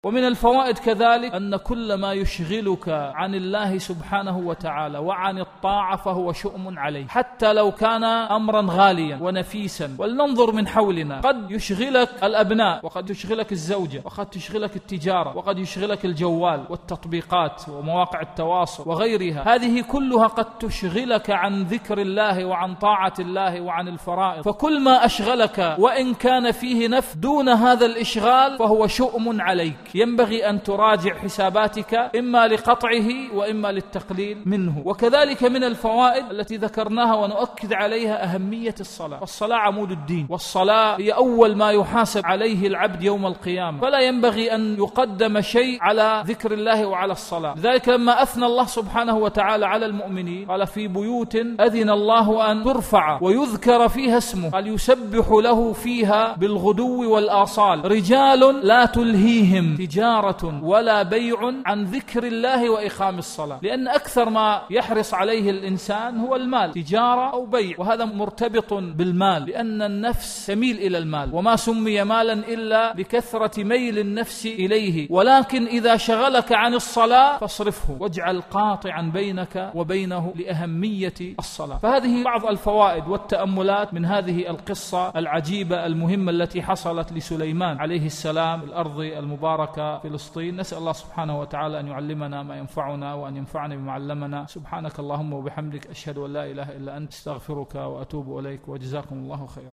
ومن الفوائد كذلك أن كل ما يشغلك عن الله سبحانه وتعالى وعن الطاعة فهو شؤم عليه، حتى لو كان أمرا غاليا ونفيسا. ولننظر من حولنا، قد يشغلك الأبناء، وقد يشغلك الزوجة، وقد تشغلك التجارة، وقد يشغلك الجوال والتطبيقات ومواقع التواصل وغيرها. هذه كلها قد تشغلك عن ذكر الله وعن طاعة الله وعن الفرائض. فكل ما أشغلك وإن كان فيه نفع دون هذا الإشغال فهو شؤم عليك، ينبغي أن تراجع حساباتك إما لقطعه وإما للتقليل منه. وكذلك من الفوائد التي ذكرناها ونؤكد عليها أهمية الصلاة. والصلاة عمود الدين، والصلاة هي أول ما يحاسب عليه العبد يوم القيامة، فلا ينبغي أن يقدم شيء على ذكر الله وعلى الصلاة. لذلك لما أثنى الله سبحانه وتعالى على المؤمنين قال في بيوت أذن الله أن ترفع ويذكر فيها اسمه، قال يسبح له فيها بالغدو والآصال رجال لا تلهيهم تجارة ولا بيع عن ذكر الله وإقام الصلاة. لأن أكثر ما يحرص عليه الإنسان هو المال، تجارة أو بيع، وهذا مرتبط بالمال لأن النفس تميل إلى المال، وما سمي مالا إلا لكثرة ميل النفس إليه. ولكن إذا شغلك عن الصلاة فاصرفه واجعل قاطعا بينك وبينه لأهمية الصلاة. فهذه بعض الفوائد والتأملات من هذه القصة العجيبة المهمة التي حصلت لسليمان عليه السلام الأرض المباركة فلسطين. نسأل الله سبحانه وتعالى أن يعلمنا ما ينفعنا وأن ينفعنا بما علمنا. سبحانك اللهم وبحمدك، أشهد أن لا إله إلا أنت، استغفرك وأتوب إليك، وجزاكم الله خيرا.